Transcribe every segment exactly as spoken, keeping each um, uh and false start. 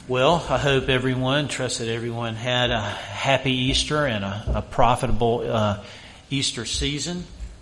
Well, I hope everyone, trust that everyone had a happy Easter and a, a profitable uh, Easter season.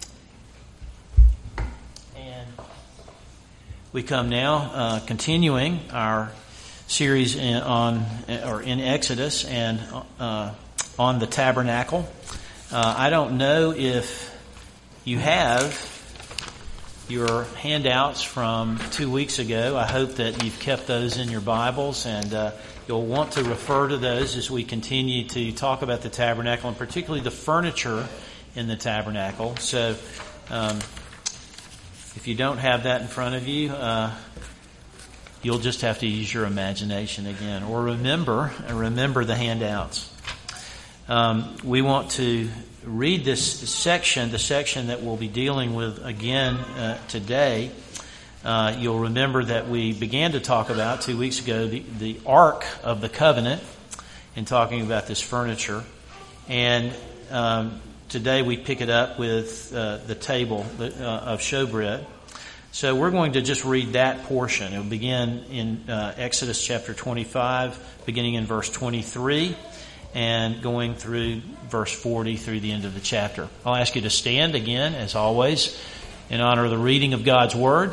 And we come now uh, continuing our series in, on or in Exodus and uh, on the tabernacle. Uh, I don't know if you have your handouts from two weeks ago. I hope that you've kept those in your Bibles, and uh, you'll want to refer to those as we continue to talk about the tabernacle, and particularly the furniture in the tabernacle. So um, if you don't have that in front of you, uh, you'll just have to use your imagination again, or remember, remember the handouts. Um, we want to read this section, the section that we'll be dealing with again uh, today. Uh, you'll remember that we began to talk about two weeks ago the, the Ark of the Covenant in talking about this furniture. And um, today we pick it up with uh, the table uh, of showbread. So we're going to just read that portion. It'll begin in uh, Exodus chapter twenty-five, beginning in verse twenty-three. And going through verse forty through the end of the chapter. I'll ask you to stand again, as always, in honor of the reading of God's Word.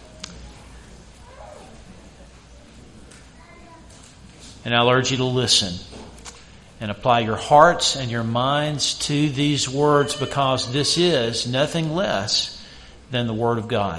And I'll urge you to listen and apply your hearts and your minds to these words, because this is nothing less than the Word of God.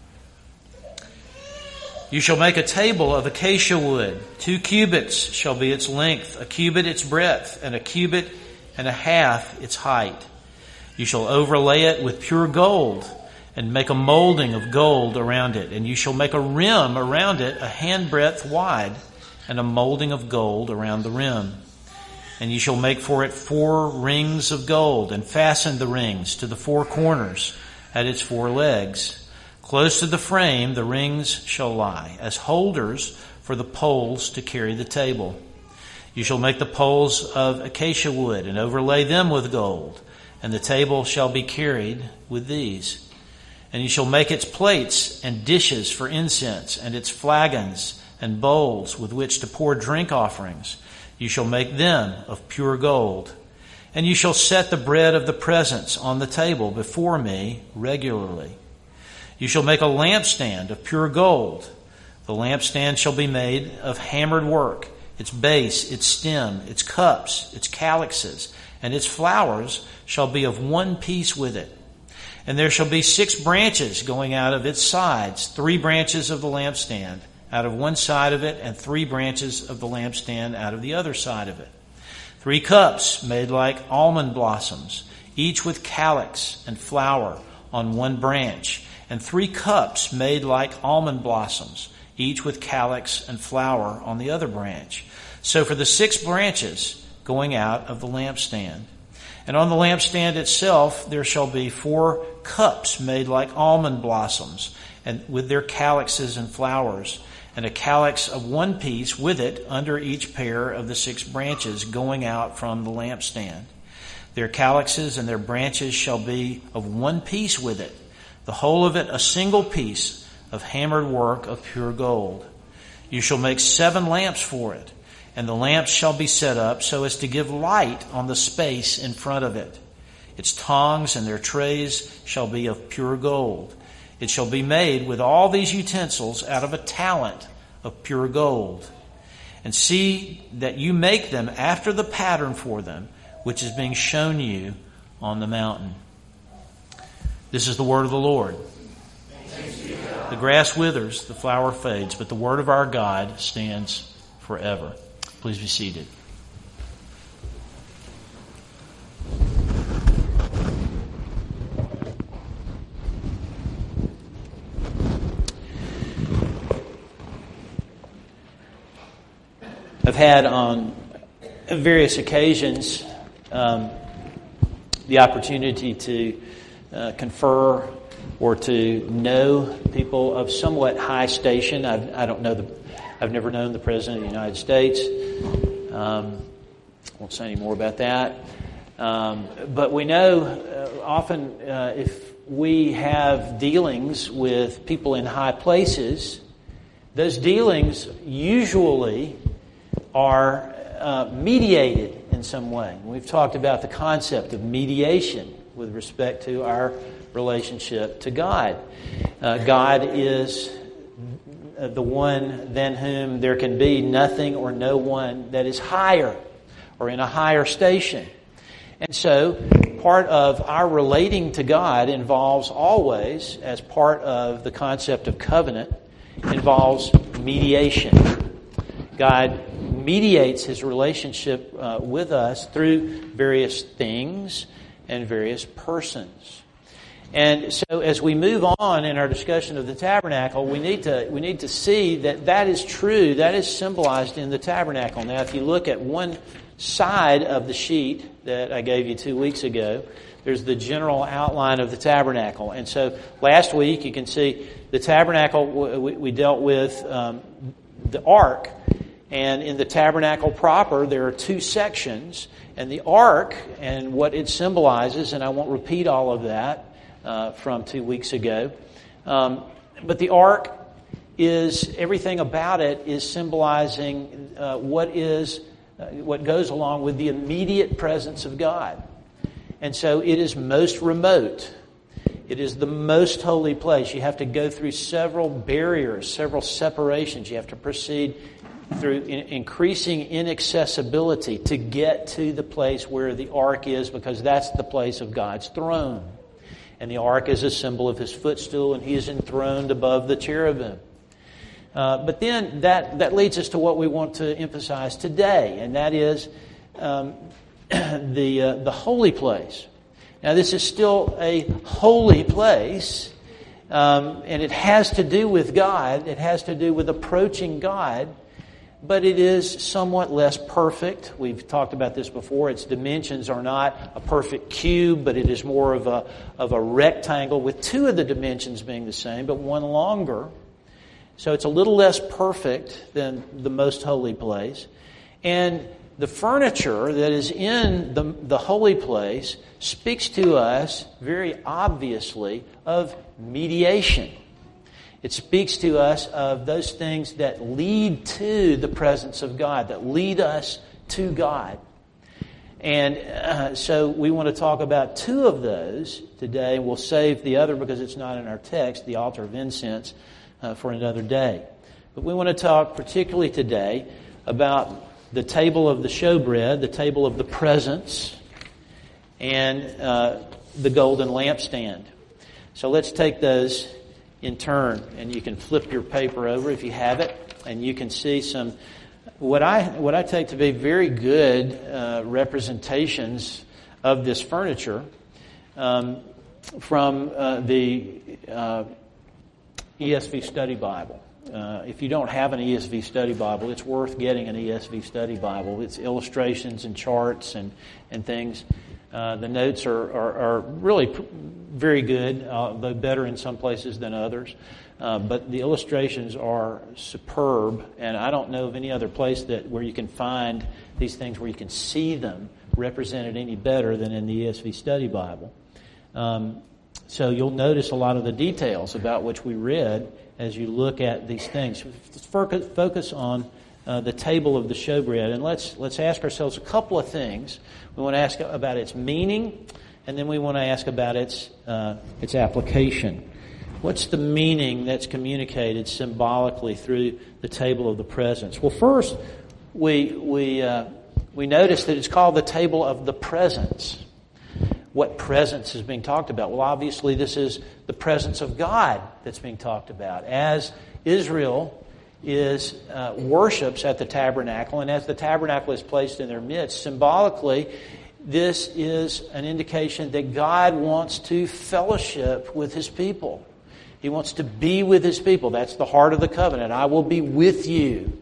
You shall make a table of acacia wood. Two cubits shall be its length, a cubit its breadth, and a cubit and a half its height. You shall overlay it with pure gold, and make a molding of gold around it. And you shall make a rim around it, a handbreadth wide, and a molding of gold around the rim. And you shall make for it four rings of gold, and fasten the rings to the four corners at its four legs. Close to the frame the rings shall lie, as holders for the poles to carry the table. You shall make the poles of acacia wood, and overlay them with gold, and the table shall be carried with these. And you shall make its plates and dishes for incense, and its flagons and bowls with which to pour drink offerings. You shall make them of pure gold. And you shall set the bread of the presence on the table before me regularly. You shall make a lampstand of pure gold. The lampstand shall be made of hammered work, its base, its stem, its cups, its calyxes, and its flowers shall be of one piece with it. And there shall be six branches going out of its sides, three branches of the lampstand out of one side of it, and three branches of the lampstand out of the other side of it. Three cups made like almond blossoms, each with calyx and flower on one branch, and three cups made like almond blossoms, each with calyx and flower on the other branch. So for the six branches going out of the lampstand. And on the lampstand itself there shall be four cups made like almond blossoms, and with their calyxes and flowers, and a calyx of one piece with it under each pair of the six branches going out from the lampstand. Their calyxes and their branches shall be of one piece with it, the whole of it a single piece of hammered work of pure gold. You shall make seven lamps for it, and the lamps shall be set up so as to give light on the space in front of it. Its tongs and their trays shall be of pure gold. It shall be made with all these utensils out of a talent of pure gold. And see that you make them after the pattern for them, which is being shown you on the mountain. This is the word of the Lord. The grass withers, the flower fades, but the word of our God stands forever. Please be seated. I've had on various occasions um, the opportunity to uh, confer or to know people of somewhat high station. I've, I don't know the, I've never known the President of the United States. Um, won't say any more about that. Um, but we know uh, often uh, if we have dealings with people in high places, those dealings usually are uh, mediated in some way. We've talked about the concept of mediation with respect to our relationship to God. Uh, God is the one than whom there can be nothing or no one that is higher or in a higher station. And so part of our relating to God involves always, as part of the concept of covenant, involves mediation. God mediates His relationship uh, with us through various things and various persons. And so as we move on in our discussion of the tabernacle, we need to we need to see that that is true. That is symbolized in the tabernacle. Now, if you look at one side of the sheet that I gave you two weeks ago, there's the general outline of the tabernacle. And so last week, you can see the tabernacle, we, we dealt with um, the ark. And in the tabernacle proper, there are two sections. And the ark and what it symbolizes, and I won't repeat all of that uh, from two weeks ago, um, but the ark is, everything about it is symbolizing uh, what is, uh, what goes along with the immediate presence of God. And so it is most remote. It is the most holy place. You have to go through several barriers, several separations. You have to proceed through increasing inaccessibility to get to the place where the ark is, because that's the place of God's throne. And the ark is a symbol of His footstool, and He is enthroned above the cherubim. Uh, but then that, that leads us to what we want to emphasize today, and that is um, the uh, the holy place. Now, this is still a holy place, um, and it has to do with God. It has to do with approaching God, but it is somewhat less perfect. We've talked about this before. Its dimensions are not a perfect cube, but it is more of a of a rectangle with two of the dimensions being the same, but one longer. So it's a little less perfect than the most holy place. And the furniture that is in the, the holy place speaks to us very obviously of mediation. It speaks to us of those things that lead to the presence of God, that lead us to God. And uh, so we want to talk about two of those today. We'll save the other because it's not in our text, the altar of incense, uh, for another day. But we want to talk particularly today about the table of the showbread, the table of the presence, and uh, the golden lampstand. So let's take those in turn, and you can flip your paper over if you have it, and you can see some what I what I take to be very good uh, representations of this furniture um, from uh, the uh, E S V Study Bible. Uh, if you don't have an E S V Study Bible, it's worth getting an E S V Study Bible. It's illustrations and charts and and things. Uh, the notes are, are, are really pr- very good, uh, though better in some places than others. Uh, but the illustrations are superb, and I don't know of any other place that where you can find these things where you can see them represented any better than in the E S V Study Bible. Um, so you'll notice a lot of the details about which we read as you look at these things. Let's focus on uh, the table of the showbread, and let's let's ask ourselves a couple of things. We want to ask about its meaning, and then we want to ask about its uh, its application. What's the meaning that's communicated symbolically through the table of the presence? Well, first, we we uh, we notice that it's called the table of the presence. What presence is being talked about? Well, obviously, this is the presence of God that's being talked about. As Israel is uh, worships at the tabernacle, and as the tabernacle is placed in their midst, symbolically, this is an indication that God wants to fellowship with His people. He wants to be with His people. That's the heart of the covenant. I will be with you.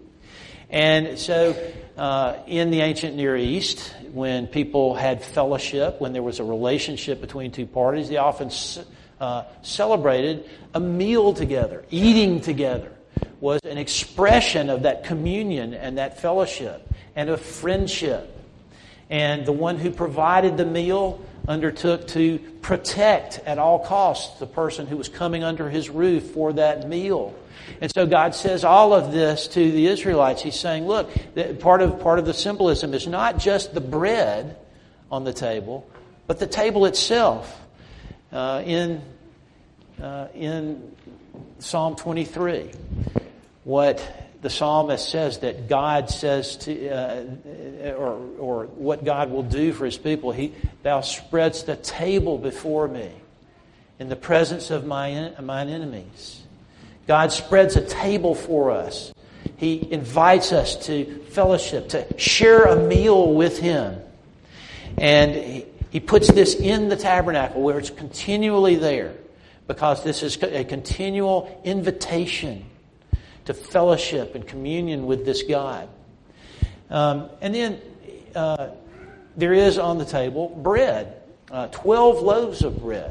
And so, uh, in the ancient Near East, when people had fellowship, when there was a relationship between two parties, they often uh, celebrated a meal together. Eating together was an expression of that communion and that fellowship and of friendship. And the one who provided the meal undertook to protect at all costs the person who was coming under his roof for that meal. And so God says all of this to the Israelites. He's saying, look, part of part of the symbolism is not just the bread on the table, but the table itself. Uh, in uh, in Psalm twenty-three, what the psalmist says that God says to, uh, or or what God will do for His people. He, thou spreadst the table before me in the presence of my mine enemies. God spreads a table for us. He invites us to fellowship, to share a meal with Him. And He, he puts this in the tabernacle where it's continually there, because this is a continual invitation to fellowship and communion with this God. Um, and then uh, there is on the table bread, uh, twelve loaves of bread.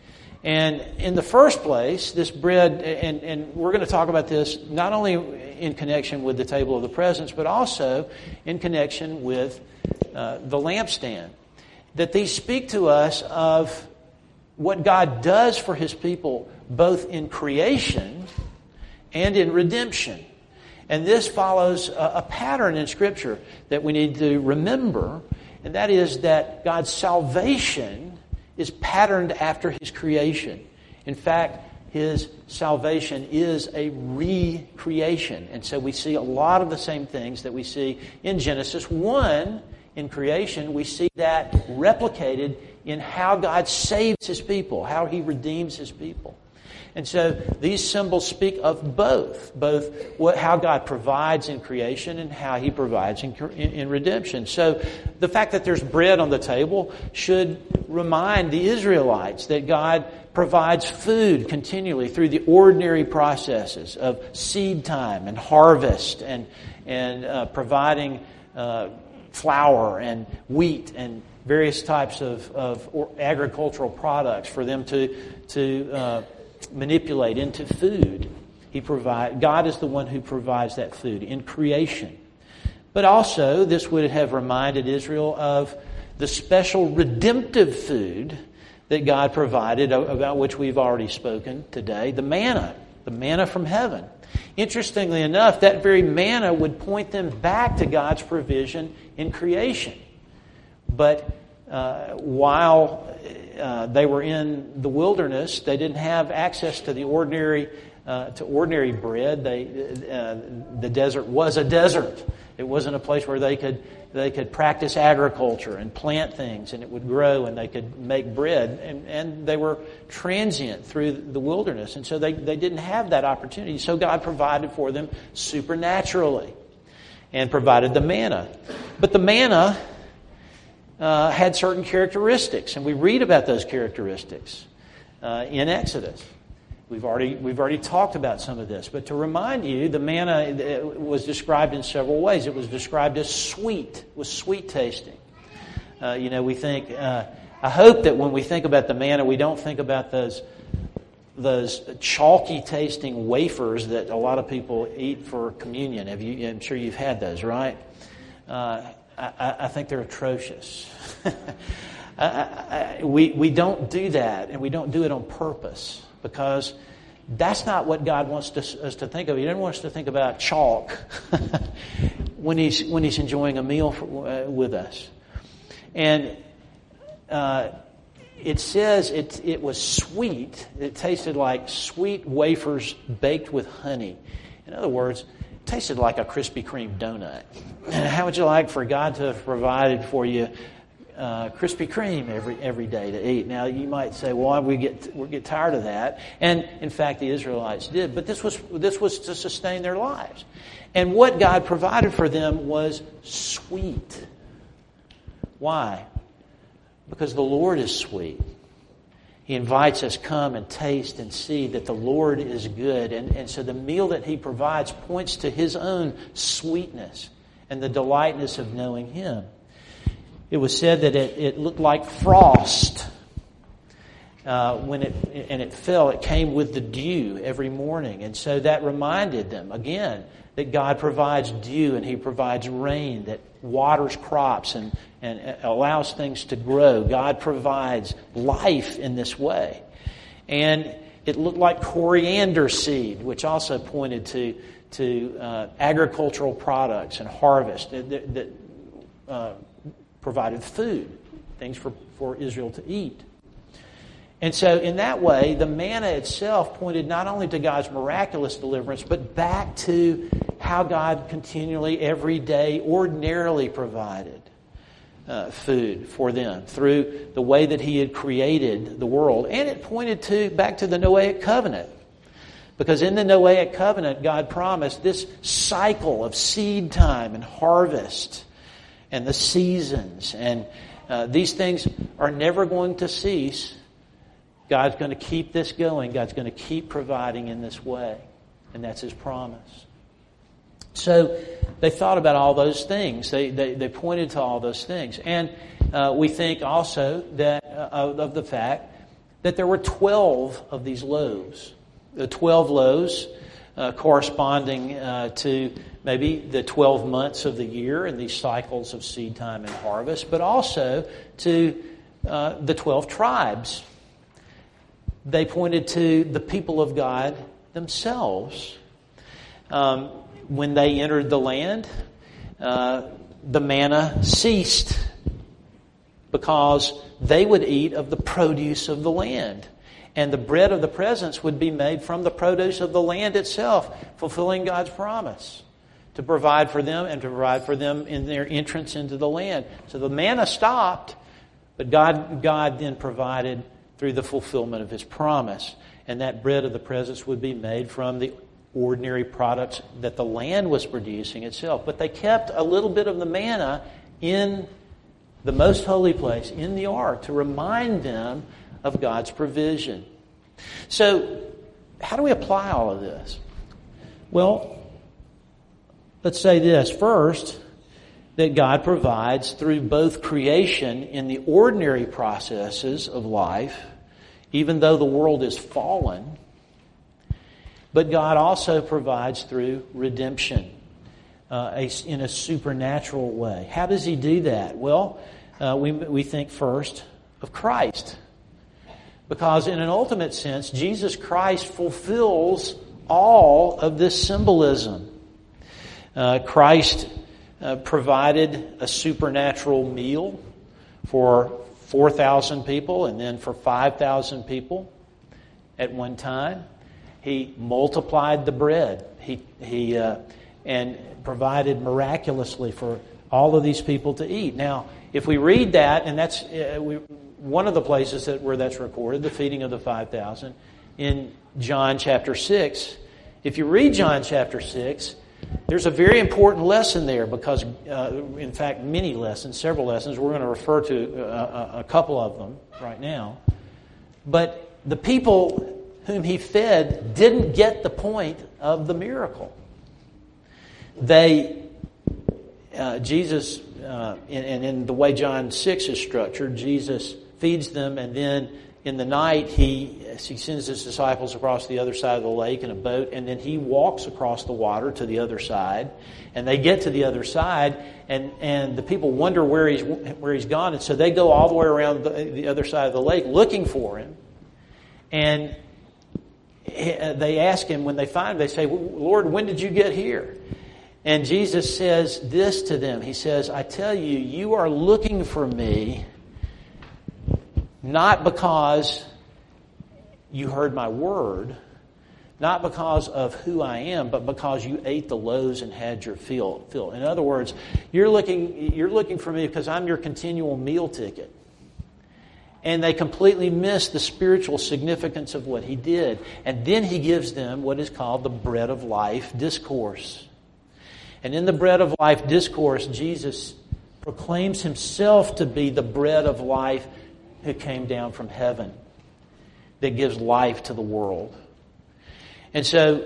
And in the first place, this bread, and, and we're going to talk about this not only in connection with the table of the presence, but also in connection with uh, the lampstand, that these speak to us of what God does for His people, both in creation and in redemption. And this follows a, a pattern in Scripture that we need to remember, and that is that God's salvation is patterned after His creation. In fact, His salvation is a recreation. And so we see a lot of the same things that we see in Genesis one in creation. We see that replicated in how God saves His people, how He redeems His people. And so these symbols speak of both, both what, how God provides in creation and how He provides in, in, in redemption. So the fact that there's bread on the table should remind the Israelites that God provides food continually through the ordinary processes of seed time and harvest and, and uh, providing uh, flour and wheat and various types of, of agricultural products for them to to uh, manipulate into food. He provide God is the one who provides that food in creation. But also, this would have reminded Israel of the special redemptive food that God provided, about which we've already spoken today, the manna, the manna from heaven. Interestingly enough, that very manna would point them back to God's provision in creation. But uh, while uh, they were in the wilderness, they didn't have access to the ordinary uh, to ordinary bread. They uh, the desert was a desert. It wasn't a place where they could they could practice agriculture and plant things and it would grow and they could make bread. And, and they were transient through the wilderness. And so they, they didn't have that opportunity. So God provided for them supernaturally and provided the manna. But the manna uh, had certain characteristics, and we read about those characteristics uh, in Exodus. We've already we've already talked about some of this, but to remind you, the manna was described in several ways. It was described as sweet, was sweet tasting. Uh, you know, we think. Uh, I hope that when we think about the manna, we don't think about those those chalky tasting wafers that a lot of people eat for communion. Have you? I'm sure you've had those, right? Uh, I, I think they're atrocious. I, I, we we don't do that, and we don't do it on purpose. Because that's not what God wants to, us to think of. He doesn't want us to think about chalk when he's when he's enjoying a meal for, uh, with us. And uh, it says it it was sweet. It tasted like sweet wafers baked with honey. In other words, it tasted like a Krispy Kreme donut. And how would you like for God to have provided for you Uh, Krispy Kreme every every day to eat? Now you might say, "Well, we get we get tired of that," and in fact, the Israelites did. But this was this was to sustain their lives, and what God provided for them was sweet. Why? Because the Lord is sweet. He invites us, come and taste and see that the Lord is good, and and so the meal that He provides points to His own sweetness and the delightness of knowing Him. It was said that it, it looked like frost. uh, when it and it fell, it came with the dew every morning. And so that reminded them, again, that God provides dew and He provides rain that waters crops and, and allows things to grow. God provides life in this way. And it looked like coriander seed, which also pointed to, to uh, agricultural products and harvest that, that, that uh, provided food, things for, for Israel to eat. And so in that way, the manna itself pointed not only to God's miraculous deliverance, but back to how God continually, every day, ordinarily provided uh, food for them through the way that He had created the world. And it pointed to back to the Noahic covenant. Because in the Noahic covenant, God promised this cycle of seed time and harvest and the seasons. And uh, these things are never going to cease. God's going to keep this going. God's going to keep providing in this way. And that's His promise. So they thought about all those things. They they, they pointed to all those things. And uh, we think also that uh, of, of the fact that there were twelve of these loaves. The twelve loaves uh, corresponding uh, to maybe the twelve months of the year and these cycles of seed time and harvest, but also to uh, the twelve tribes. They pointed to the people of God themselves. Um, when they entered the land, uh, the manna ceased because they would eat of the produce of the land. And the bread of the presence would be made from the produce of the land itself, fulfilling God's promise to provide for them and to provide for them in their entrance into the land. So the manna stopped, but God, God then provided through the fulfillment of His promise. And that bread of the presence would be made from the ordinary products that the land was producing itself. But they kept a little bit of the manna in the most holy place, in the ark, to remind them of God's provision. So, how do we apply all of this? Well, let's say this. First, that God provides through both creation in the ordinary processes of life, even though the world is fallen, but God also provides through redemption uh, a, in a supernatural way. How does He do that? Well, uh, we, we think first of Christ. Because in an ultimate sense, Jesus Christ fulfills all of this symbolism. Uh, Christ uh, provided a supernatural meal for four thousand people and then for five thousand people at one time. He multiplied the bread. He he uh, and provided miraculously for all of these people to eat. Now, if we read that, and that's uh, we, one of the places that where that's recorded, the feeding of the five thousand, in John chapter six. If you read John chapter six, there's a very important lesson there because, uh, in fact, many lessons, several lessons. We're going to refer to a, a couple of them right now. But the people whom He fed didn't get the point of the miracle. They, uh, Jesus, uh, and, and in the way John six is structured, Jesus feeds them, and then in the night he he sends His disciples across the other side of the lake in a boat, and then He walks across the water to the other side, and they get to the other side, and, and the people wonder where he's where he's gone, and so they go all the way around the, the other side of the lake looking for Him, and they ask Him when they find Him, they say, "Lord, when did you get here?" And Jesus says this to them. He says, "I tell you, you are looking for Me not because you heard My word, not because of who I am, but because you ate the loaves and had your fill." fill. In other words, you're looking you're looking for Me because I'm your continual meal ticket. And they completely miss the spiritual significance of what He did. And then He gives them what is called the bread of life discourse. And in the bread of life discourse, Jesus proclaims Himself to be the bread of life who came down from heaven that gives life to the world. And so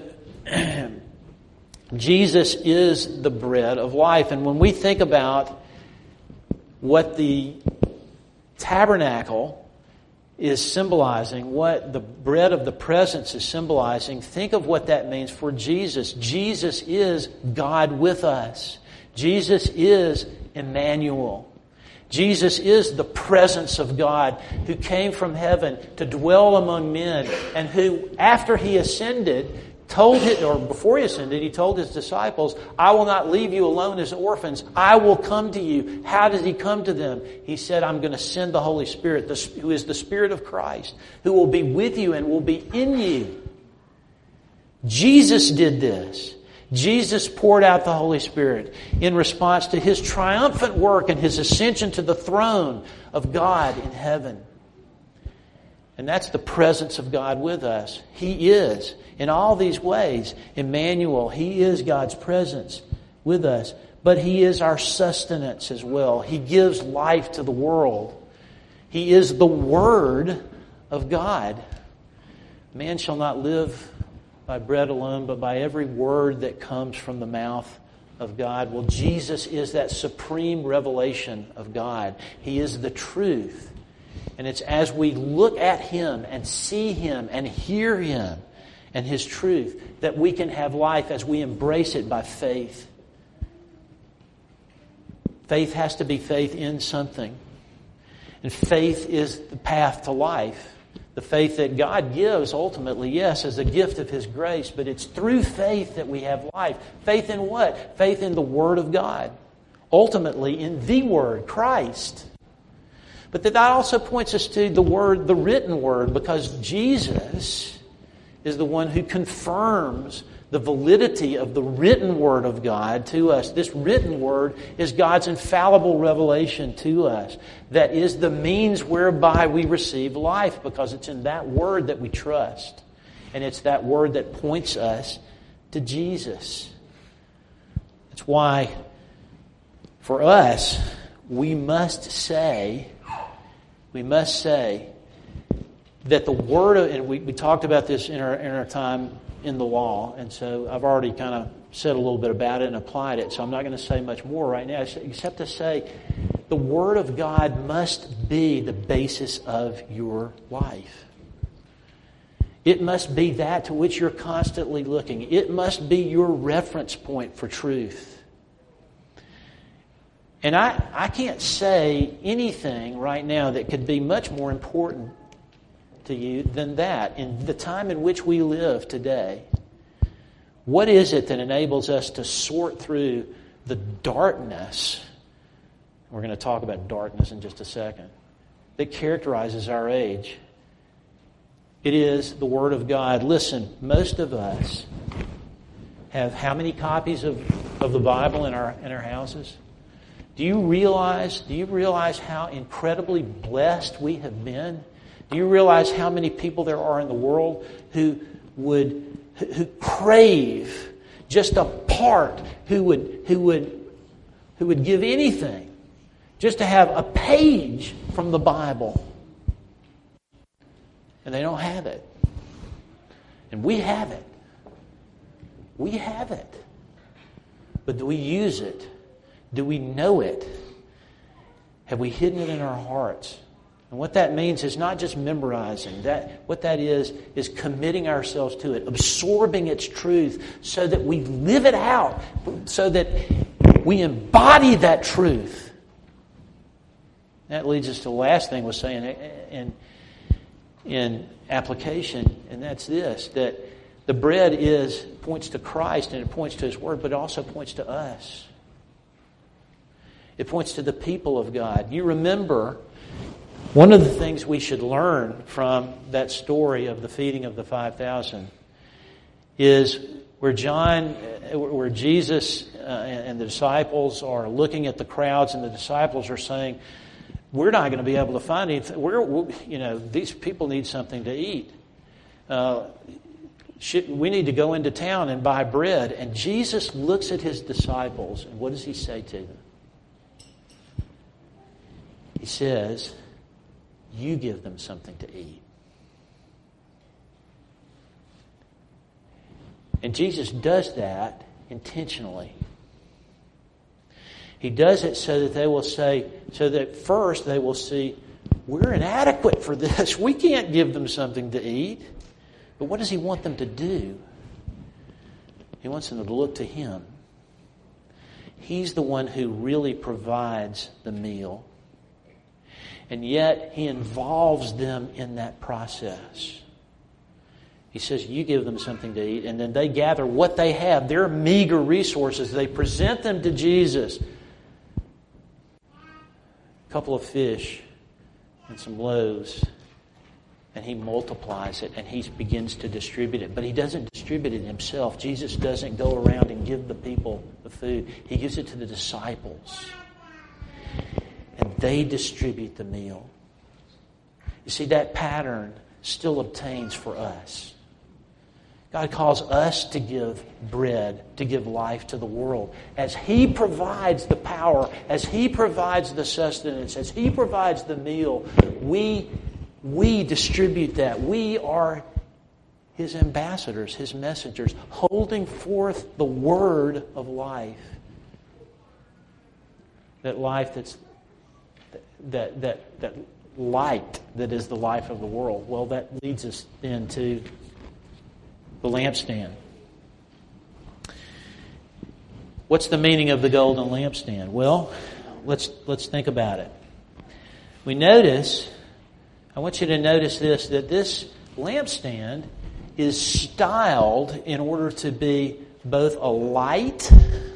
Jesus is the bread of life. And when we think about what the tabernacle is symbolizing, what the bread of the presence is symbolizing, think of what that means for Jesus. Jesus is God with us. Jesus is Emmanuel. Jesus is the presence of God who came from heaven to dwell among men, and who, after He ascended, told his, or before He ascended, He told His disciples, I will not leave you alone as orphans. I will come to you. How did He come to them? He said, I'm going to send the Holy Spirit, who is the Spirit of Christ, who will be with you and will be in you. Jesus did this. Jesus poured out the Holy Spirit in response to His triumphant work and His ascension to the throne of God in heaven. And that's the presence of God with us. He is, in all these ways, Emmanuel. He is God's presence with us. But He is our sustenance as well. He gives life to the world. He is the Word of God. Man shall not live by bread alone, but by every word that comes from the mouth of God. Well, Jesus is that supreme revelation of God. He is the truth. And it's as we look at Him and see Him and hear Him and His truth that we can have life as we embrace it by faith. Faith has to be faith in something. And faith is the path to life. The faith that God gives ultimately, yes, as a gift of His grace, but it's through faith that we have life. Faith in what? Faith in the Word of God. Ultimately in the Word, Christ. But that also points us to the Word, the written Word, because Jesus is the one who confirms the validity of the written Word of God to us. This written Word is God's infallible revelation to us. That is the means whereby we receive life, because it's in that Word that we trust. And it's that Word that points us to Jesus. That's why, for us, we must say, we must say that the Word of, and we, we talked about this in our, in our time in the law, and so I've already kind of said a little bit about it and applied it, so I'm not going to say much more right now, except to say the Word of God must be the basis of your life. It must be that to which you're constantly looking. It must be your reference point for truth. And I, I can't say anything right now that could be much more important to you than that. In the time in which we live today, what is it that enables us to sort through the darkness? We're going to talk about darkness in just a second. That characterizes our age. It is the Word of God. Listen, most of us have how many copies of, of the Bible in our in our houses? Do you realize, do you realize how incredibly blessed we have been? Do you realize how many people there are in the world who would who crave just a part, who would who would who would give anything just to have a page from the Bible? And they don't have it. And we have it. We have it. But do we use it? Do we know it? Have we hidden it in our hearts? And what that means is not just memorizing. That what that is, is committing ourselves to it, absorbing its truth so that we live it out, so that we embody that truth. That leads us to the last thing we're saying in, in application, and that's this, that the bread is points to Christ and it points to His Word, but it also points to us. It points to the people of God. You remember, one of the things we should learn from that story of the feeding of the five thousand is where John, where Jesus uh, and the disciples are looking at the crowds, and the disciples are saying, "We're not going to be able to find anything. We're, you know, these people need something to eat. Uh, should, we need to go into town and buy bread." And Jesus looks at His disciples, and what does He say to them? He says, "You give them something to eat." And Jesus does that intentionally. He does it so that they will say, so that first they will see, we're inadequate for this. We can't give them something to eat. But what does he want them to do? He wants them to look to him. He's the one who really provides the meal. And yet, he involves them in that process. He says, you give them something to eat, and then they gather what they have, their meager resources. They present them to Jesus. A couple of fish and some loaves. And he multiplies it, and he begins to distribute it. But he doesn't distribute it himself. Jesus doesn't go around and give the people the food. He gives it to the disciples. And they distribute the meal. You see, that pattern still obtains for us. God calls us to give bread, to give life to the world. As he provides the power, as he provides the sustenance, as he provides the meal, we We distribute that. We are his ambassadors, his messengers, holding forth the word of life. That life that's that that that light that is the life of the world. Well, that leads us then to the lampstand. What's the meaning of the golden lampstand? Well, let's let's think about it. We notice I want you to notice this, that this lampstand is styled in order to be both a light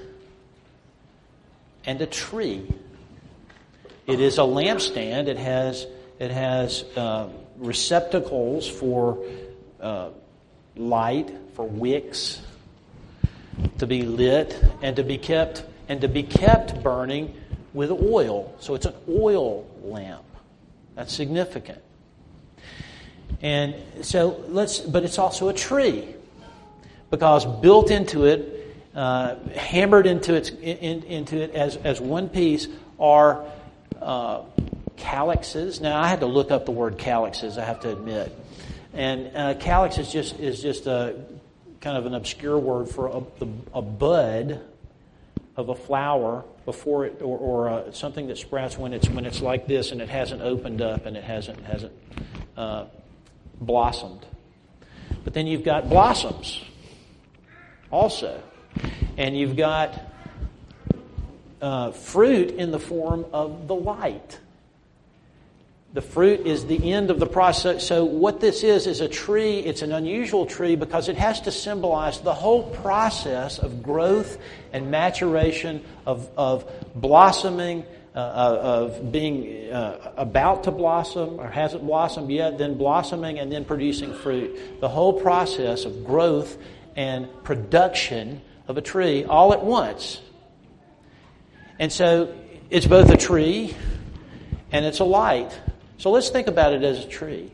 and a tree. It is a lampstand. It has it has uh, receptacles for uh, light, for wicks to be lit and to be kept and to be kept burning with oil. So it's an oil lamp. That's significant. And so let's, but it's also a tree, because built into it, uh, hammered into its in, into it as as one piece are uh, calyxes. Now I had to look up the word calyxes, I have to admit, and uh, calyx is just is just a kind of an obscure word for a, a bud of a flower before it, or, or uh, something that sprouts when it's when it's like this and it hasn't opened up and it hasn't hasn't. Uh, blossomed. But then you've got blossoms also. And you've got uh, fruit in the form of the light. The fruit is the end of the process. So what this is, is a tree. It's an unusual tree because it has to symbolize the whole process of growth and maturation, of, of blossoming, Uh, of being uh, about to blossom, or hasn't blossomed yet, then blossoming and then producing fruit. The whole process of growth and production of a tree all at once. And so it's both a tree and it's a light. So let's think about it as a tree.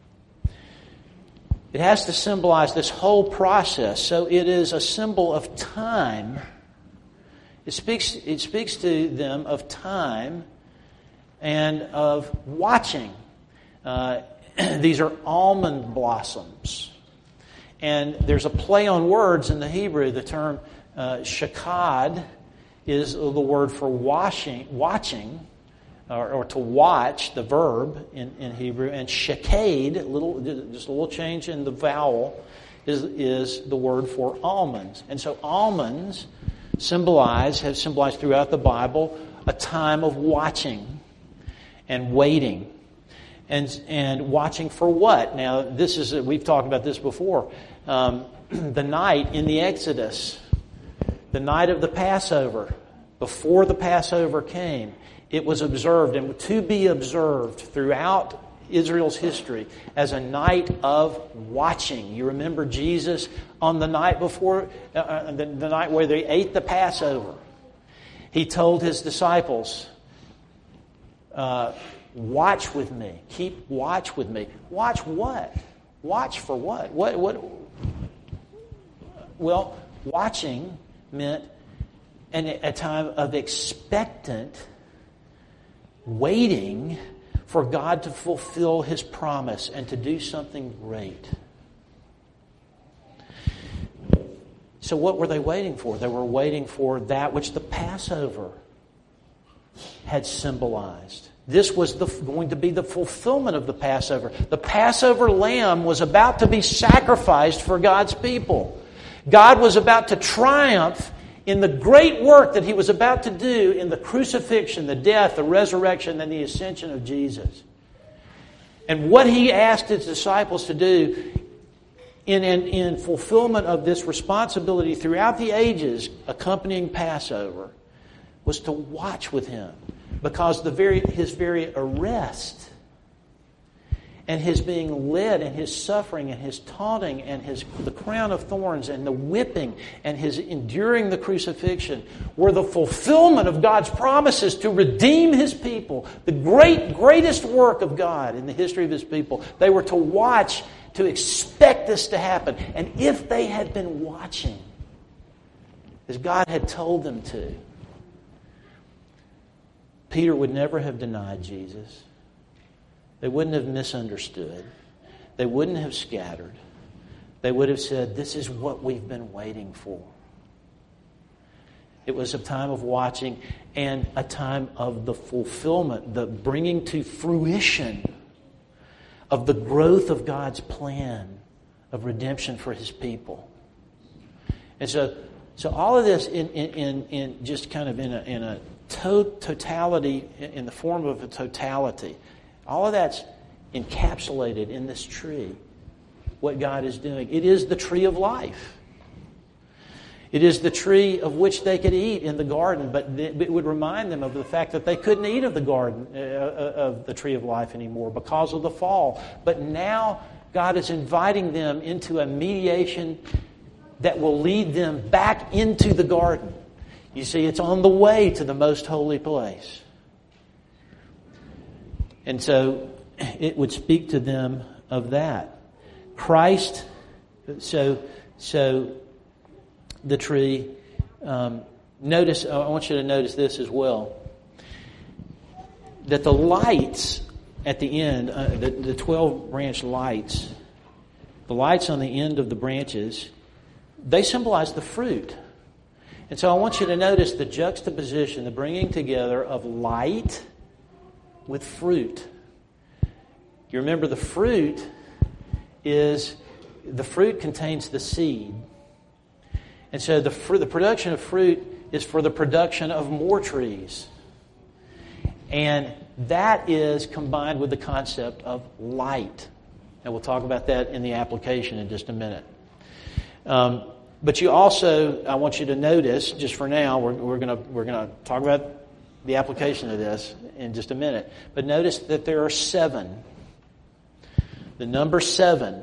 It has to symbolize this whole process. So it is a symbol of time. It speaks, it speaks to them of time and of watching. Uh, these are almond blossoms. And there's a play on words in the Hebrew. The term uh, shakad is the word for washing, watching, or, or to watch, the verb in, in Hebrew. And shakade, little, just a little change in the vowel, is, is the word for almonds. And so almonds symbolize, have symbolized throughout the Bible, a time of watching and waiting. And and watching for what? Now, this is, we've talked about this before. Um, the night in the Exodus, the night of the Passover, before the Passover came, it was observed and to be observed throughout Israel's history as a night of watching. You remember Jesus on the night before, uh, the, the night where they ate the Passover. He told his disciples, uh, watch with me. Keep watch with me. Watch what? Watch for what? What? What? Well, watching meant an, a time of expectant waiting for God to fulfill His promise and to do something great. So what were they waiting for? They were waiting for that which the Passover had symbolized. This was the, going to be the fulfillment of the Passover. The Passover lamb was about to be sacrificed for God's people. God was about to triumph in the great work that He was about to do in the crucifixion, the death, the resurrection, and the ascension of Jesus. And what He asked His disciples to do in, in, in fulfillment of this responsibility throughout the ages accompanying Passover was to watch with Him. Because the very His very arrest and His being led and His suffering and His taunting and His the crown of thorns and the whipping and His enduring the crucifixion were the fulfillment of God's promises to redeem His people. The great, greatest work of God in the history of His people. They were to watch, to expect this to happen. And if they had been watching, as God had told them to, Peter would never have denied Jesus. They wouldn't have misunderstood. They wouldn't have scattered. They would have said, this is what we've been waiting for. It was a time of watching and a time of the fulfillment, the bringing to fruition of the growth of God's plan of redemption for His people. And so, so all of this in, in, in, in just kind of in a, in a To- totality, in the form of a totality. All of that's encapsulated in this tree, what God is doing. It is the tree of life. It is the tree of which they could eat in the garden, but it would remind them of the fact that they couldn't eat of the garden, uh, of the tree of life anymore because of the fall. But now God is inviting them into a mediation that will lead them back into the garden. You see, it's on the way to the most holy place. And so it would speak to them of that. Christ, so so the tree, um, notice, I want you to notice this as well, that the lights at the end, uh, the, the twelve branch lights, the lights on the end of the branches, they symbolize the fruit. And so I want you to notice the juxtaposition, the bringing together of light with fruit. You remember the fruit is, the fruit contains the seed. And so the, the production of fruit is for the production of more trees. And that is combined with the concept of light. And we'll talk about that in the application in just a minute. Um, But you also, I want you to notice, just for now, we're, we're going we're gonna talk about the application of this in just a minute. But notice that there are seven. The number seven.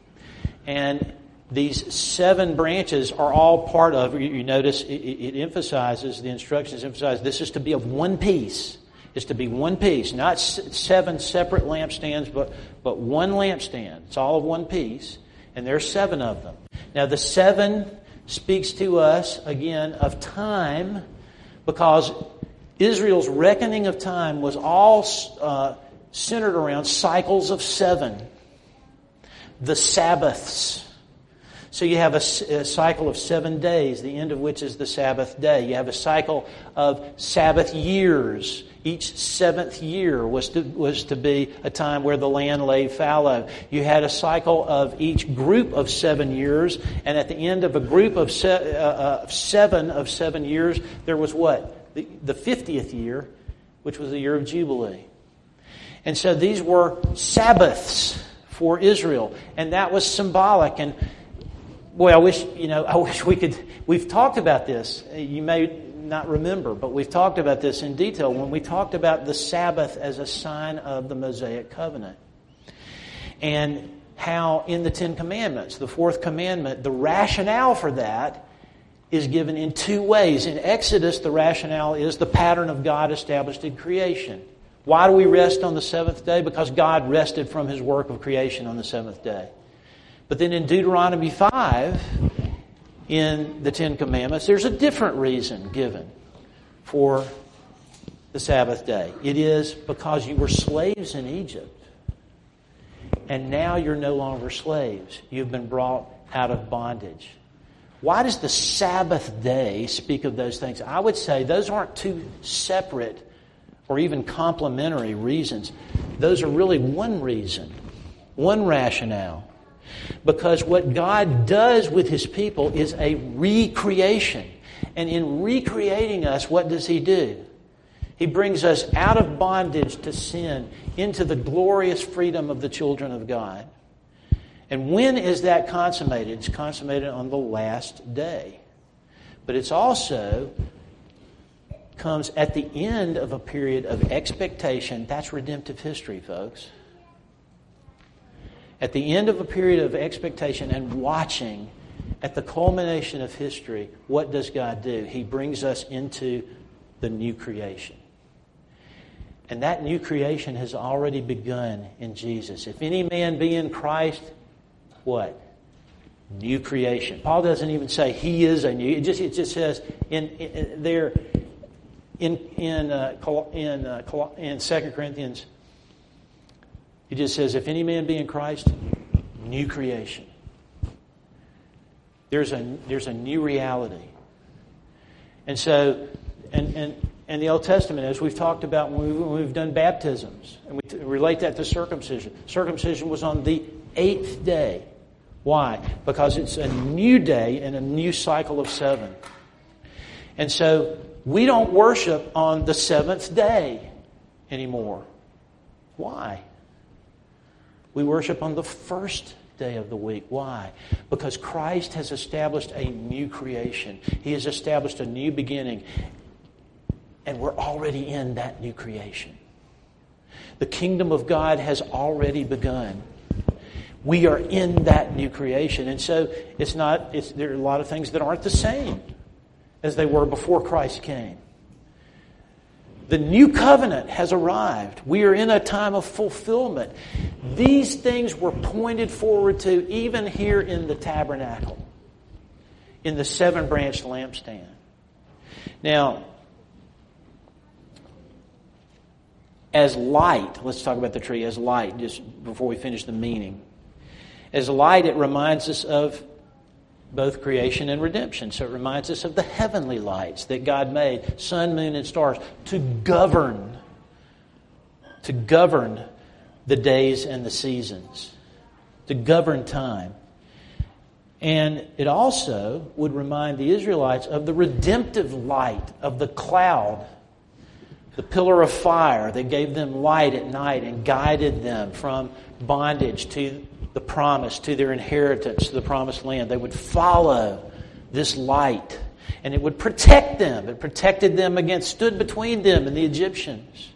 And these seven branches are all part of, you, you notice it, it emphasizes, the instructions emphasize, this is to be of one piece. It's to be one piece. Not seven separate lampstands, but, but one lampstand. It's all of one piece. And there are seven of them. Now the seven speaks to us, again, of time, because Israel's reckoning of time was all uh, centered around cycles of seven. The Sabbaths. So you have a, a cycle of seven days, the end of which is the Sabbath day. You have a cycle of Sabbath years. Each seventh year was to, was to be a time where the land lay fallow. You had a cycle of each group of seven years, and at the end of a group of se- uh, uh, seven of seven years, there was what? The, the fiftieth year, which was the year of Jubilee. And so these were Sabbaths for Israel, and that was symbolic. And boy, I wish, you know, I wish we could, we've talked about this. You may not remember, but we've talked about this in detail when we talked about the Sabbath as a sign of the Mosaic covenant. And how in the Ten Commandments, the fourth commandment, the rationale for that is given in two ways. In Exodus, the rationale is the pattern of God established in creation. Why do we rest on the seventh day? Because God rested from His work of creation on the seventh day. But then in Deuteronomy five, in the Ten Commandments, there's a different reason given for the Sabbath day. It is because you were slaves in Egypt. And now you're no longer slaves. You've been brought out of bondage. Why does the Sabbath day speak of those things? I would say those aren't two separate or even complementary reasons. Those are really one reason, one rationale. Because what God does with His people is a recreation. And in recreating us, what does He do? He brings us out of bondage to sin into the glorious freedom of the children of God. And when is that consummated? It's consummated on the last day. But it's also comes at the end of a period of expectation. That's redemptive history, folks. At the end of a period of expectation and watching, at the culmination of history, what does God do? He brings us into the new creation. And that new creation has already begun in Jesus. If any man be in Christ, what? New creation. Paul doesn't even say he is a new. It just it just says in, in there in in uh, in uh, in Second Corinthians. It just says if any man be in Christ, new creation. There's a there's a new reality. And so and and and the Old Testament, as we've talked about when we've, when we've done baptisms, and we t- relate that to circumcision. Circumcision was on the eighth day. Why? Because it's a new day and a new cycle of seven. And so we don't worship on the seventh day anymore. Why? We worship on the first day of the week. Why? Because Christ has established a new creation. He has established a new beginning. And we're already in that new creation. The kingdom of God has already begun. We are in that new creation. And so it's not, it's, there are a lot of things that aren't the same as they were before Christ came. The new covenant has arrived. We are in a time of fulfillment. These things were pointed forward to even here in the tabernacle, in the seven-branched lampstand. Now, as light, let's talk about the tree as light, just before we finish the meaning. As light, it reminds us of both creation and redemption. So it reminds us of the heavenly lights that God made, sun, moon, and stars, to govern, to govern the days and the seasons, to govern time. And it also would remind the Israelites of the redemptive light of the cloud, the pillar of fire that gave them light at night and guided them from bondage to the promise, to their inheritance, to the promised land. They would follow this light, and it would protect them. It protected them against, stood between them and the Egyptians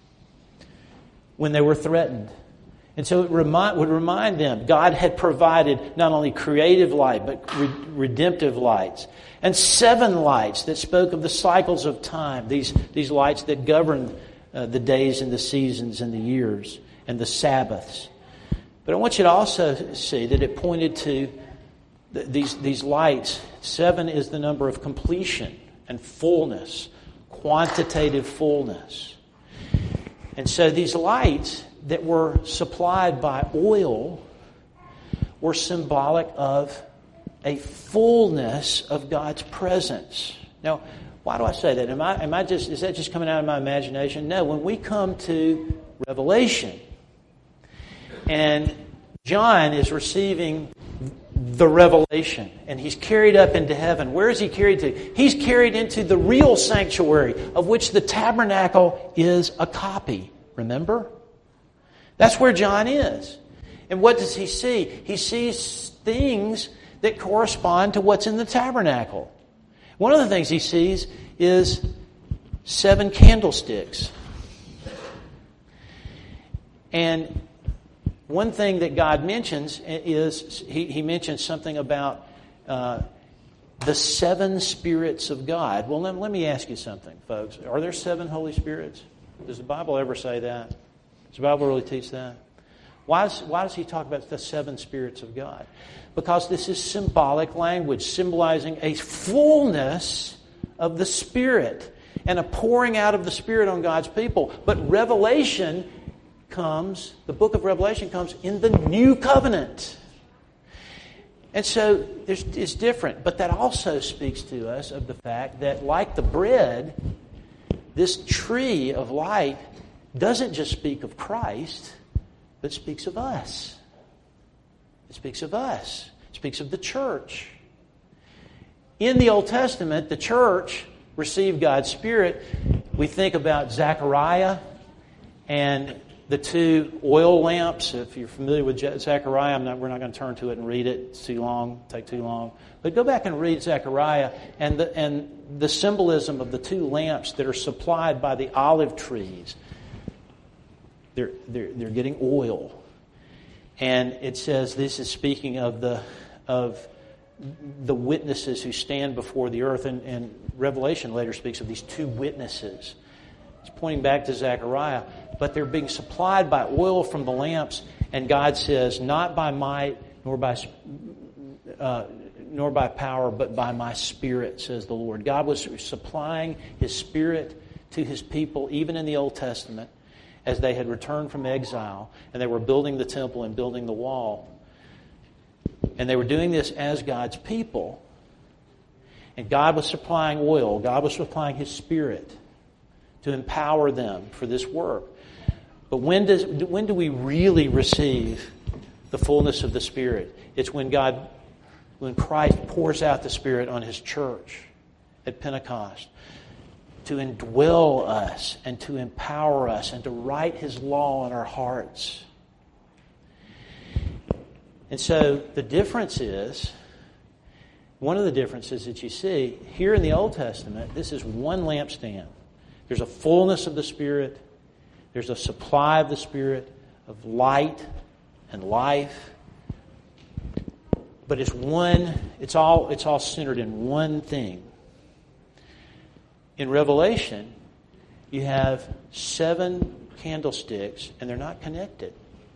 when they were threatened. And so it remind, would remind them God had provided not only creative light, but re- redemptive lights. And seven lights that spoke of the cycles of time, these, these lights that govern uh, the days and the seasons and the years and the Sabbaths. But I want you to also see that it pointed to th- these, these lights. Seven is the number of completion and fullness, quantitative fullness. And so these lights that were supplied by oil were symbolic of a fullness of God's presence. Now, why do I say that? Am I, am I just, is that just coming out of my imagination? No, when we come to Revelation, and John is receiving the revelation, and he's carried up into heaven. Where is he carried to? He's carried into the real sanctuary, of which the tabernacle is a copy. Remember? That's where John is. And what does he see? He sees things that correspond to what's in the tabernacle. One of the things he sees is seven candlesticks. And one thing that God mentions is, he, he mentions something about uh, the seven spirits of God. Well, let, let me ask you something, folks. Are there seven Holy Spirits? Does the Bible ever say that? Does the Bible really teach that? Why does, why does he talk about the seven spirits of God? Because this is symbolic language, symbolizing a fullness of the Spirit and a pouring out of the Spirit on God's people. But Revelation comes, the book of Revelation comes in the new covenant. And so it's different. But that also speaks to us of the fact that, like the bread, this tree of light doesn't just speak of Christ, but speaks of us. It speaks of us. It speaks of the church. In the Old Testament, the church received God's Spirit. We think about Zechariah and the two oil lamps. If you're familiar with Zechariah, I'm not, we're not going to turn to it and read it. It's too long, take too long. But go back and read Zechariah and the, and the symbolism of the two lamps that are supplied by the olive trees. They're, they're, they're getting oil. And it says this is speaking of the of the witnesses who stand before the earth. And, and Revelation later speaks of these two witnesses. It's pointing back to Zechariah. But they're being supplied by oil from the lamps. And God says, not by might nor by uh, nor by power, but by my Spirit, says the Lord. God was supplying His Spirit to His people, even in the Old Testament, as they had returned from exile, and they were building the temple and building the wall. And they were doing this as God's people. And God was supplying oil. God was supplying His Spirit to empower them for this work. But when does when do we really receive the fullness of the Spirit? It's when God, when Christ pours out the Spirit on His church at Pentecost, to indwell us and to empower us and to write His law in our hearts. And so the difference is, one of the differences that you see, here in the Old Testament, this is one lampstand. There's a fullness of the Spirit. There's a supply of the Spirit, of light and life. But it's one, it's all, it's all centered in one thing. In Revelation, you have seven candlesticks, and they're not connected.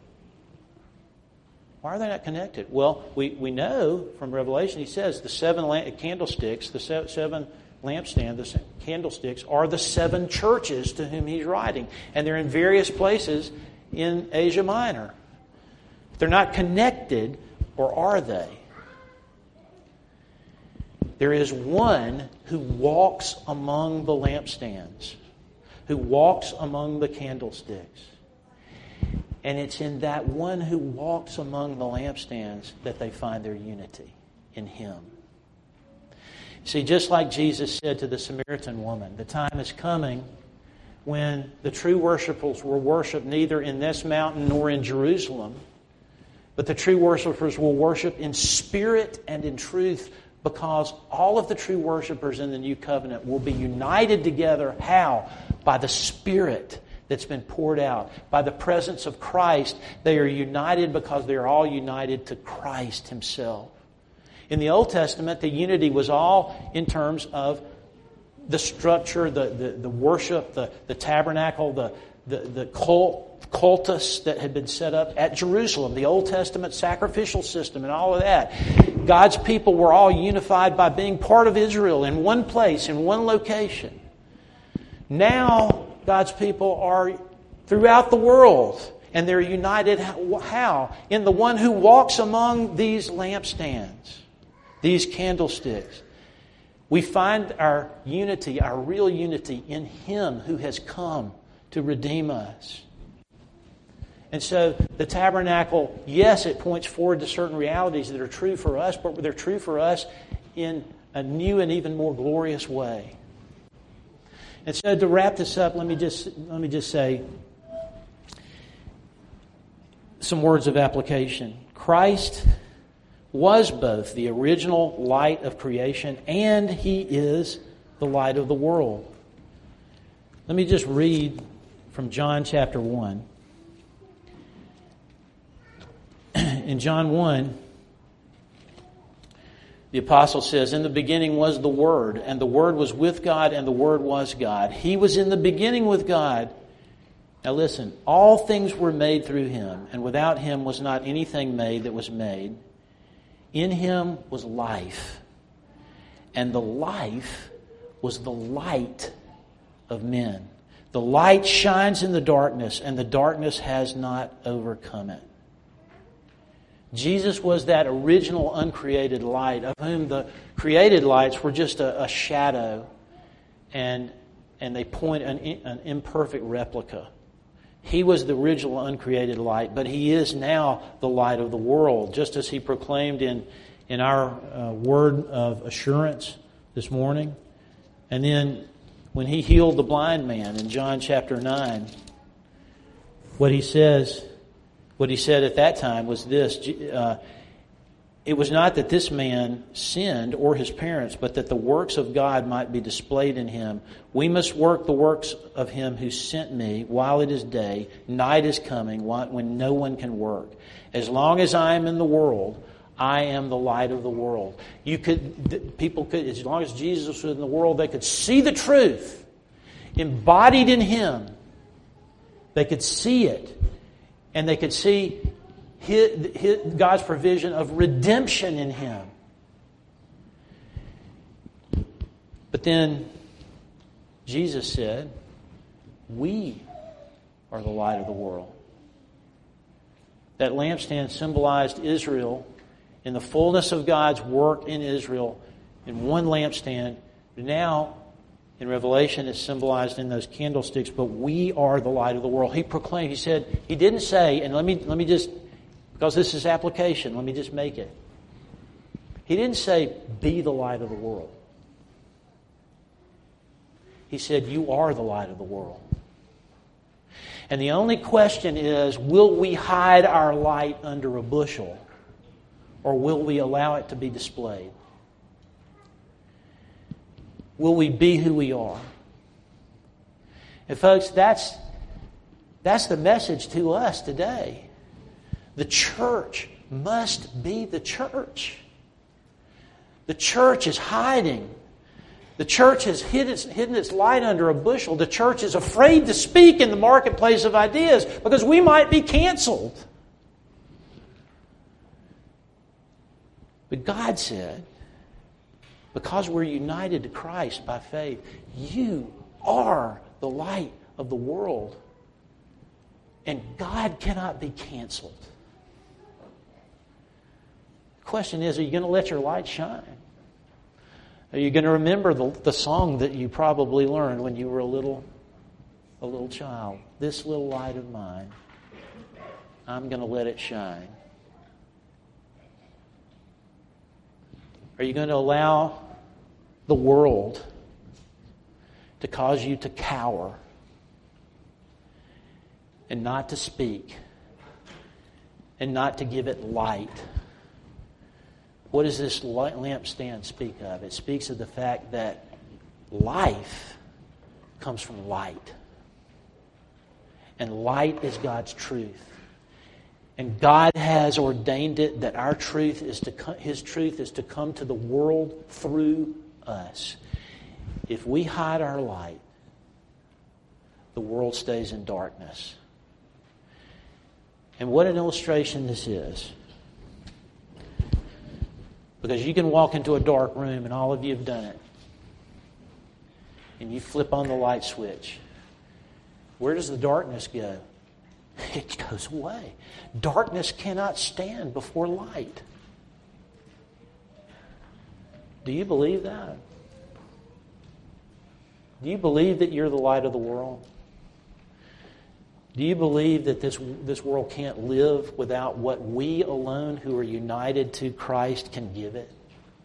Why are they not connected? Well, we, we know from Revelation, he says the seven lamp, candlesticks, the se- seven lampstands, the candlesticks are the seven churches to whom he's writing. And they're in various places in Asia Minor. They're not connected, or are they? There is one who walks among the lampstands, who walks among the candlesticks. And it's in that one who walks among the lampstands that they find their unity in Him. See, just like Jesus said to the Samaritan woman, the time is coming when the true worshipers will worship neither in this mountain nor in Jerusalem, but the true worshipers will worship in spirit and in truth, because all of the true worshipers in the new covenant will be united together. How? By the Spirit that's been poured out. By the presence of Christ, they are united because they are all united to Christ Himself. In the Old Testament, the unity was all in terms of the structure, the, the, the worship, the, the tabernacle, the, the, the cult, cultus that had been set up at Jerusalem, the Old Testament sacrificial system and all of that. God's people were all unified by being part of Israel in one place, in one location. Now, God's people are throughout the world, and they're united how? In the one who walks among these lampstands, these candlesticks. We find our unity, our real unity, in Him who has come to redeem us. And so the tabernacle, yes, it points forward to certain realities that are true for us, but they're true for us in a new and even more glorious way. And so to wrap this up, let me just let me just say some words of application. Christ was both the original light of creation and He is the light of the world. Let me just read from John chapter one. In John one, the apostle says, "In the beginning was the Word, and the Word was with God, and the Word was God. He was in the beginning with God." Now listen, all things were made through Him, and without Him was not anything made that was made. In Him was life, and the life was the light of men. The light shines in the darkness, and the darkness has not overcome it. Jesus was that original uncreated light, of whom the created lights were just a, a shadow and and they point an, an imperfect replica. He was the original uncreated light, but He is now the light of the world, just as He proclaimed in, in our uh, word of assurance this morning. And then when He healed the blind man in John chapter nine, what He says, what He said at that time was this, uh, it was not that this man sinned or his parents, but that the works of God might be displayed in him. We must work the works of Him who sent me while it is day. Night is coming when no one can work. As long as I am in the world, I am the light of the world. You could, people could, as long as Jesus was in the world, they could see the truth embodied in Him. They could see it, and they could see His, his, God's provision of redemption in Him. But then Jesus said, we are the light of the world. That lampstand symbolized Israel in the fullness of God's work in Israel in one lampstand. Now, in Revelation, it's symbolized in those candlesticks, but we are the light of the world. He proclaimed, He said, He didn't say, and let me let me just, because this is application, let me just make it. He didn't say, be the light of the world. He said, you are the light of the world. And the only question is, will we hide our light under a bushel, or will we allow it to be displayed? Will we be who we are? And folks, that's, that's the message to us today. The church must be the church. The church is hiding. The church has hid its, hidden its light under a bushel. The church is afraid to speak in the marketplace of ideas because we might be canceled. But God said, because we're united to Christ by faith, you are the light of the world. And God cannot be canceled. The question is, are you going to let your light shine? Are you going to remember the, the song that you probably learned when you were a little, a little child? This little light of mine, I'm going to let it shine. Are you going to allow the world to cause you to cower and not to speak and not to give it light? What does this lampstand speak of? It speaks of the fact that life comes from light. And light is God's truth. And God has ordained it that our truth is to come, His truth is to come to the world through us. If we hide our light, the world stays in darkness. And what an illustration this is. Because you can walk into a dark room, and all of you have done it. And you flip on the light switch. Where does the darkness go? It goes away. Darkness cannot stand before light. Do you believe that? Do you believe that you're the light of the world? Do you believe that this, this world can't live without what we alone who are united to Christ can give it?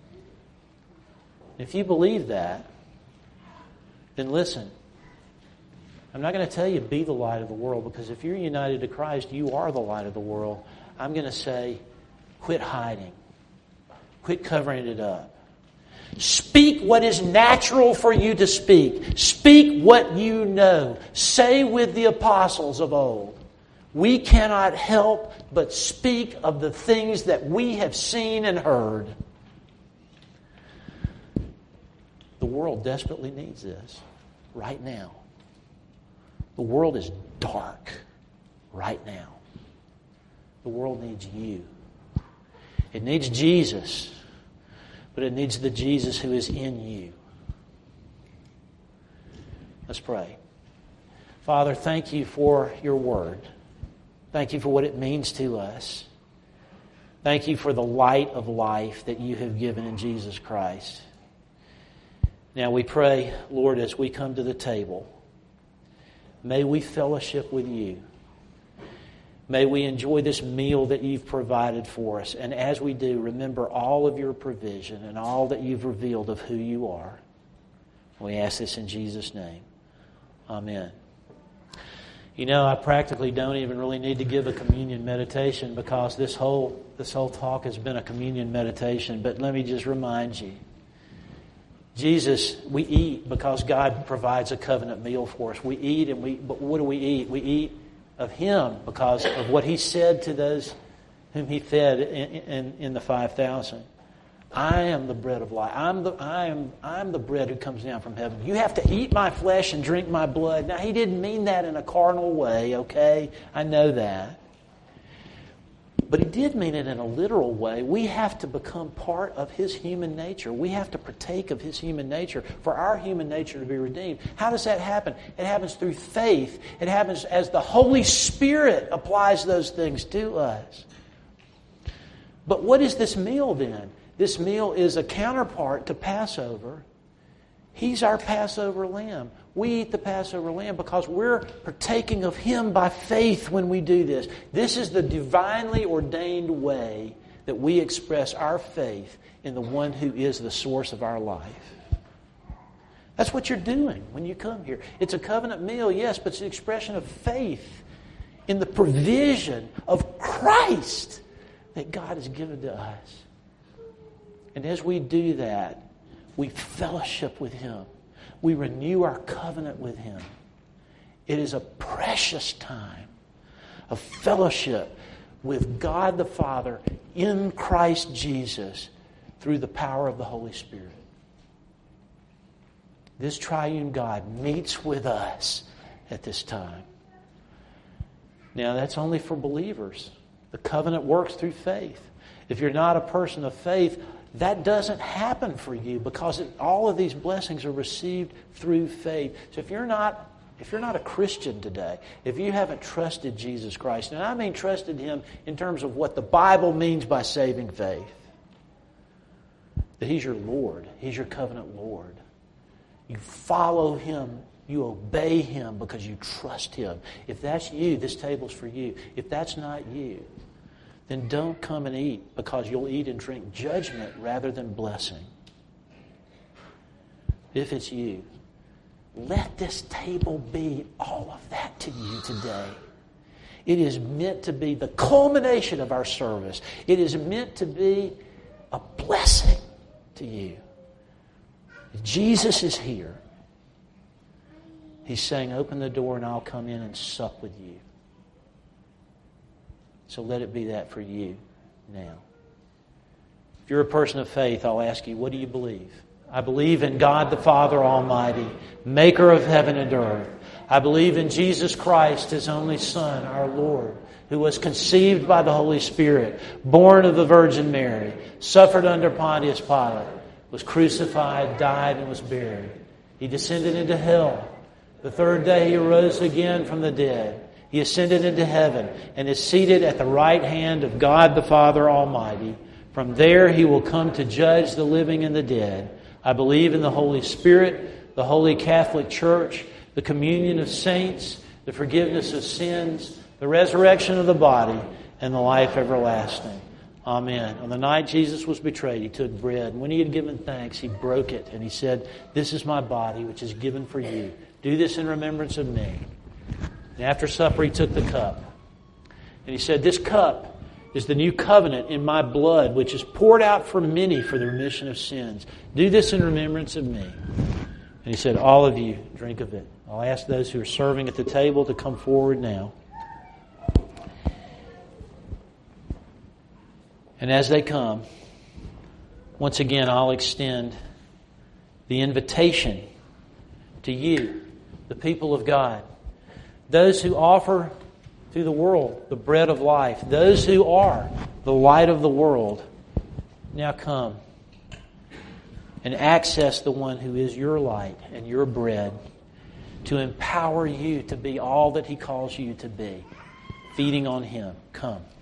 If you believe that, then listen. I'm not going to tell you be the light of the world, because if you're united to Christ, you are the light of the world. I'm going to say, quit hiding. Quit covering it up. Speak what is natural for you to speak. Speak what you know. Say with the apostles of old, we cannot help but speak of the things that we have seen and heard. The world desperately needs this right now. The world is dark right now. The world needs you. It needs Jesus. But it needs the Jesus who is in you. Let's pray. Father, thank you for your word. Thank you for what it means to us. Thank you for the light of life that you have given in Jesus Christ. Now we pray, Lord, as we come to the table, may we fellowship with you. May we enjoy this meal that you've provided for us. And as we do, remember all of your provision and all that you've revealed of who you are. We ask this in Jesus' name. Amen. You know, I practically don't even really need to give a communion meditation because this whole this whole talk has been a communion meditation. But let me just remind you, Jesus, we eat because God provides a covenant meal for us. We eat, and we. But what do we eat? We eat of Him because of what He said to those whom He fed in, in, in the five thousand. I am the bread of life. I'm the I am I'm the bread who comes down from heaven. You have to eat my flesh and drink my blood. Now, He didn't mean that in a carnal way, okay? I know that. But He did mean it in a literal way. We have to become part of His human nature. We have to partake of His human nature for our human nature to be redeemed. How does that happen? It happens through faith. It happens as the Holy Spirit applies those things to us. But what is this meal then? This meal is a counterpart to Passover. He's our Passover lamb. We eat the Passover lamb because we're partaking of Him by faith when we do this. This is the divinely ordained way that we express our faith in the one who is the source of our life. That's what you're doing when you come here. It's a covenant meal, yes, but it's an expression of faith in the provision of Christ that God has given to us. And as we do that, we fellowship with Him. We renew our covenant with Him. It is a precious time of fellowship with God the Father in Christ Jesus through the power of the Holy Spirit. This triune God meets with us at this time. Now, that's only for believers. The covenant works through faith. If you're not a person of faith, that doesn't happen for you because it, all of these blessings are received through faith. So if you're not if you're not a Christian today, if you haven't trusted Jesus Christ, and I mean trusted Him in terms of what the Bible means by saving faith, that He's your Lord, He's your covenant Lord. You follow Him, you obey Him because you trust Him. If that's you, this table's for you. If that's not you, then don't come and eat because you'll eat and drink judgment rather than blessing. If it's you, let this table be all of that to you today. It is meant to be the culmination of our service. It is meant to be a blessing to you. Jesus is here. He's saying, open the door and I'll come in and sup with you. So let it be that for you now. If you're a person of faith, I'll ask you, what do you believe? I believe in God the Father Almighty, maker of heaven and earth. I believe in Jesus Christ, His only Son, our Lord, who was conceived by the Holy Spirit, born of the Virgin Mary, suffered under Pontius Pilate, was crucified, died, and was buried. He descended into hell. The third day He arose again from the dead. He ascended into heaven and is seated at the right hand of God the Father Almighty. From there He will come to judge the living and the dead. I believe in the Holy Spirit, the Holy Catholic Church, the communion of saints, the forgiveness of sins, the resurrection of the body, and the life everlasting. Amen. On the night Jesus was betrayed, He took bread. And when He had given thanks, He broke it. And He said, this is my body, which is given for you. Do this in remembrance of me. And after supper, He took the cup. And He said, this cup is the new covenant in my blood, which is poured out for many for the remission of sins. Do this in remembrance of me. And He said, all of you, drink of it. I'll ask those who are serving at the table to come forward now. And as they come, once again, I'll extend the invitation to you, the people of God, those who offer to the world the bread of life, those who are the light of the world. Now come and access the one who is your light and your bread to empower you to be all that He calls you to be, feeding on Him. Come.